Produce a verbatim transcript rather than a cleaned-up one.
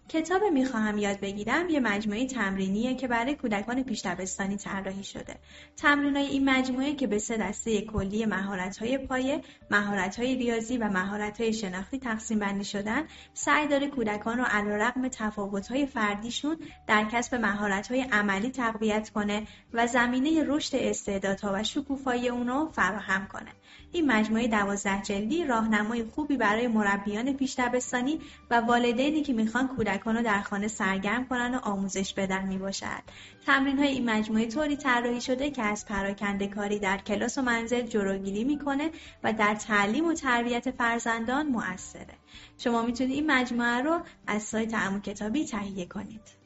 کتاب میخواهم یاد بگیرم یه مجموعه تمرینیه که برای کودکان پیش دبستانی طراحی شده. تمرینای این مجموعه که به سه دسته کلی مهارت‌های پایه، مهارت‌های ریاضی و مهارت‌های شناختی تقسیم بندی شدن، سعی داره کودکان رو علیرغم تفاوت‌های فردیشون در کسب مهارت‌های عملی تقویت کنه و زمینه رشد استعدادها و شکوفایی اونو فراهم کنه. این مجموعه دوازده جلدی راهنمای خوبی برای مربیان پیش دبستانی و والدینی که میخوان کودکان رو در خانه سرگرم کنن و آموزش بدن میباشد. تمرین‌های این مجموعه طوری طراحی شده که از پراکنده‌کاری در کلاس و منزل جلوگیری میکنه و در تعلیم و تربیت فرزندان مؤثره. شما میتونید این مجموعه رو از سایت عمو کتابی تهیه کنید.